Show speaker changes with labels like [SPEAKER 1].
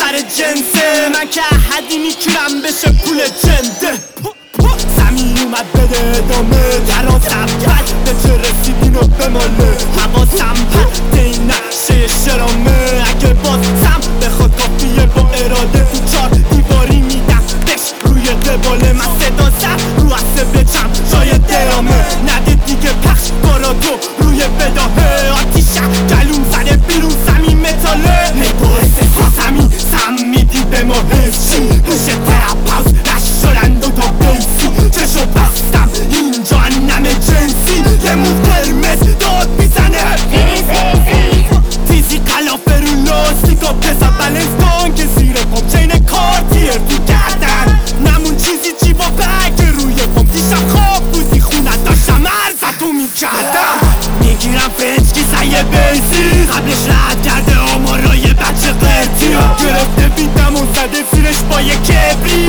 [SPEAKER 1] سر جنسه من که احدی میتونم بشه پول جنده زمین اومد بده ادامه تراز اول به چه رسیدین و بماله حواسم پرد این نقشه شرامه اگه بازم بخواد کافیه با اراده تو چار دیواری میدم بش روی دباله من صدا زد رو عصبه چم جای درامه نده دیگه پخش باراتو روی بداهه آتیشه گلوم زده بیرون زمین متاله نباعث زمین سم میدی به ما حفشی روش تراپاوز رش شدن دوتا بیسی چشو بستم اینجا نمه جنسی یه مو قرمز داد میزنه تیزی قلافه رو لاستیکا پسا بلنس کن که زیر پام چین کارتیر تو گردن نمون چیزی چی با بگ روی پام دیشب خواب بودی خونت داشتم عرضتو میکردم میگیرم فنجکی سیه بیسی قبلش رد کرده آمارای بچه قرتی گرفته بیدم و زده زیرش با یه کبری